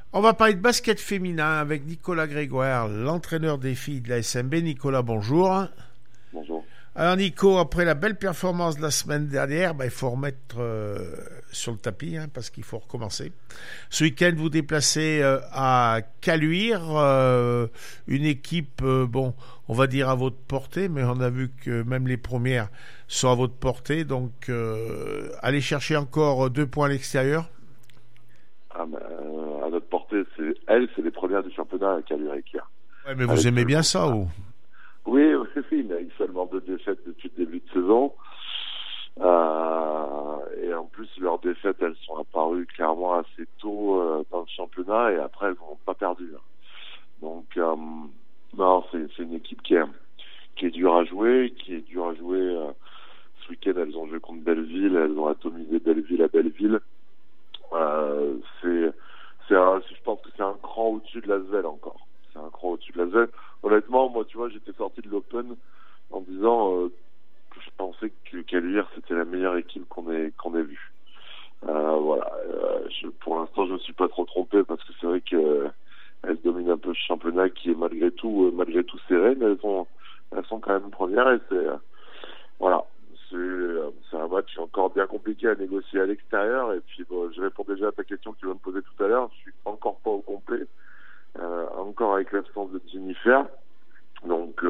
On va parler de basket féminin avec Nicolas Grégoire, l'entraîneur des filles de la SMB. Nicolas, bonjour. Bonjour. Alors Nico, après la belle performance de la semaine dernière, il faut remettre sur le tapis parce qu'il faut recommencer. Ce week-end, vous déplacez à Caluire, une équipe, on va dire à votre portée, mais on a vu que même les premières sont à votre portée. Donc, allez chercher encore 2 points à l'extérieur. À notre portée, c'est les premières du championnat à Caluire et Claire. Ouais, mais vous aimez bien ça ou? Oui, mais avec seulement 2 défaites depuis le début de saison. Et en plus, leurs défaites, elles sont apparues clairement assez tôt dans le championnat et après, elles n'ont pas perdu. Donc, non, c'est une équipe qui est dure à jouer, ce week-end, elles ont joué contre Belleville, elles ont atomisé Belleville à Belleville. Je pense que c'est un cran au-dessus de l'Asvel encore. C'est un cran au-dessus de l'Asvel. Honnêtement, moi, tu vois, j'étais sorti de l'Open en disant que je pensais que Caluire c'était la meilleure équipe qu'on ait vue. Voilà. Pour l'instant, je me suis pas trop trompé parce que c'est vrai que elles dominent un peu ce championnat qui est malgré tout serré, mais elles sont quand même premières et voilà. C'est un match encore bien compliqué à négocier à l'extérieur. Et puis, je réponds déjà à ta question que tu vas me poser tout à l'heure. Je suis encore pas au complet, encore avec l'absence de Jennifer. Donc,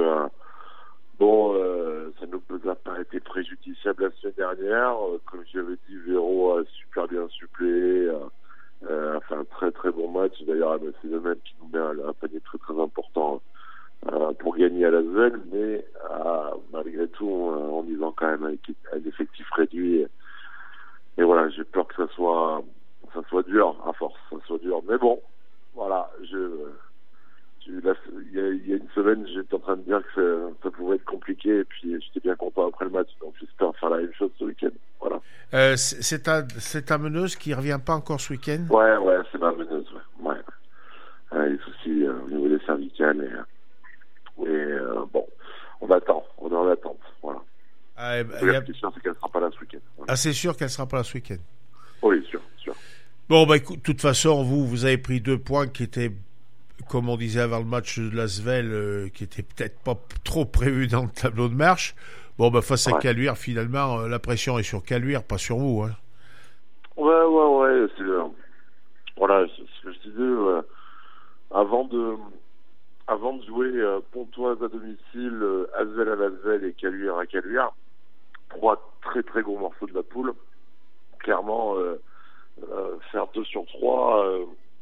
ça ne nous a pas été préjudiciable la semaine dernière. Comme j'avais dit, Véro a super bien suppléé. A fait un très très bon match. D'ailleurs, c'est le même qui nous met un panier très très important pour gagner à Lasvel, mais malgré tout, en disant quand même avec un effectif réduit. Et voilà, j'ai peur que ça soit dur à force, ça soit dur. Mais bon, voilà, il y a une semaine, j'étais en train de dire que ça pouvait être compliqué, et puis j'étais bien content après le match, donc j'espère faire la même chose ce week-end. Voilà. C'est ta meneuse qui revient pas encore ce week-end? Ouais, c'est ma meneuse, ouais. Les soucis au niveau des cervicales bon, on attend, on est en attente, voilà. Ce qui est sûr, c'est qu'elle sera pas là ce week-end. Voilà. Ah, c'est sûr qu'elle sera pas là ce week-end? Oui, sûr. Bon, écoute, de toute façon, vous avez pris 2 points qui étaient, comme on disait avant le match de Lasvel, qui étaient peut-être pas trop prévus dans le tableau de marche. Face à Caluire, finalement, la pression est sur Caluire, pas sur vous, hein. Ouais, voilà, ce que je disais, avant de jouer Pontoise à domicile, Asvel à Lasvel et Caluire à Caluire, 3 très très gros morceaux de la poule. Clairement, faire 2 sur 3,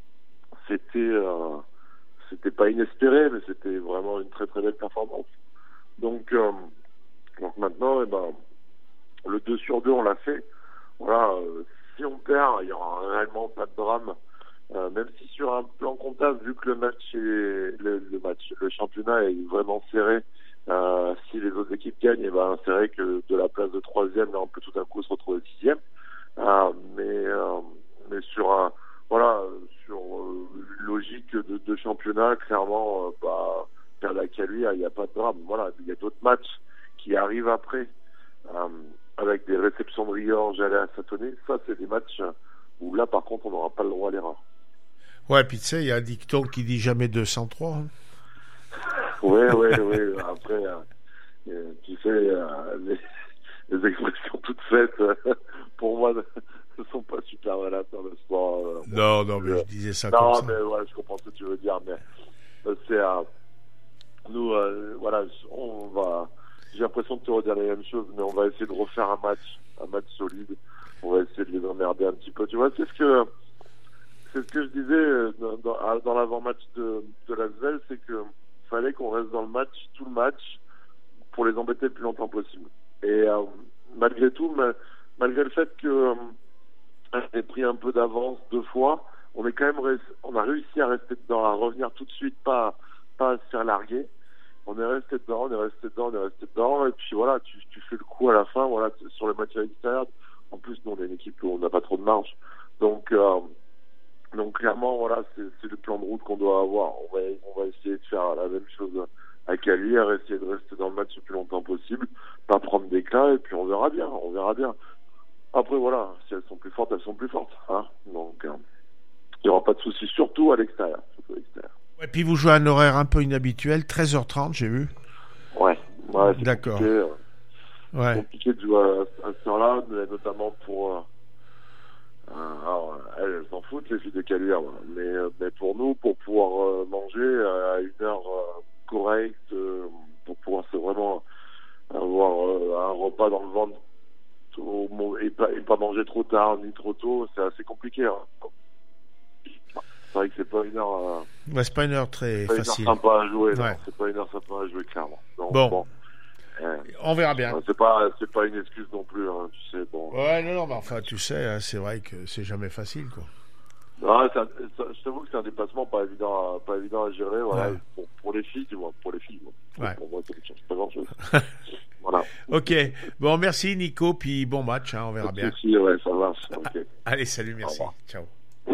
c'était pas inespéré, mais c'était vraiment une très très belle performance. Donc maintenant, le 2 sur 2, on l'a fait. Voilà, si on perd, il y aura réellement pas de drame. Même si sur un plan comptable, vu que le championnat est vraiment serré, si les autres équipes gagnent, c'est vrai que de la place de 3e, là, on peut tout d'un coup se retrouver 6e. Mais sur une logique de championnat, clairement, perdre à Caluire, il n'y a pas de drame. Voilà, il y a d'autres matchs qui arrivent après, avec des réceptions de Riorges à la Satonnet. Ça, c'est des matchs où là, par contre, on n'aura pas le droit à l'erreur. Ouais, puis tu sais, il y a un dicton qui dit jamais 203. Hein. Oui. Après, tu sais, les expressions toutes faites, pour moi, ne sont pas super valables dans le sport. Non, mais je disais ça comme ça. Non, mais ouais, je comprends ce que tu veux dire, mais c'est nous, voilà, j'ai l'impression de te redire la même chose, mais on va essayer de refaire un match solide. On va essayer de les emmerder un petit peu. Tu vois, c'est ce que je disais dans l'avant-match de Lasvel, c'est que fallait qu'on reste dans le match, tout le match, pour les embêter le plus longtemps possible. Et malgré tout, malgré le fait que on ait pris un peu d'avance 2 fois, on a réussi à rester dedans, à revenir tout de suite, pas à se faire larguer. On est resté dedans, et puis voilà, tu fais le coup à la fin, voilà, sur le match à l'extérieur. En plus, nous, on est une équipe où on n'a pas trop de marge. Donc clairement, voilà, c'est le plan de route qu'on doit avoir. On va essayer de faire la même chose à Caluire, essayer de rester dans le match le plus longtemps possible, pas prendre d'éclat, et puis on verra bien. Après, voilà, si elles sont plus fortes, elles sont plus fortes. Hein. Donc, Il n'y aura pas de souci, surtout à l'extérieur. Et puis vous jouez à un horaire un peu inhabituel, 13h30, j'ai vu. Ouais, c'est d'accord. Compliqué, ouais. compliqué de jouer à ce temps-là, notamment pour... alors, elles s'en foutent, les filles de Caluire, mais pour nous, pour pouvoir manger à une heure correcte, pour pouvoir vraiment avoir un repas dans le ventre et pas manger trop tard ni trop tôt, c'est assez compliqué. Hein. C'est vrai que c'est pas une heure... c'est pas une heure très facile. C'est pas une heure sympa à jouer, ouais. Non, c'est pas une heure sympa à jouer, clairement. Donc, bon. On verra bien. C'est pas une excuse non plus, hein, tu sais. Bon. Ouais, non, mais enfin, tu sais, hein, c'est vrai que c'est jamais facile, quoi. Non, je t'avoue que c'est un déplacement pas évident à gérer, voilà. Ouais. Pour les filles, du moins, pour les filles. Ouais. Pour moi, c'est pas grand-chose. Voilà. Ok. Bon, merci Nico, puis bon match, hein, on verra bien. Si, ouais, ça marche. Okay. Allez, salut, merci. Ciao.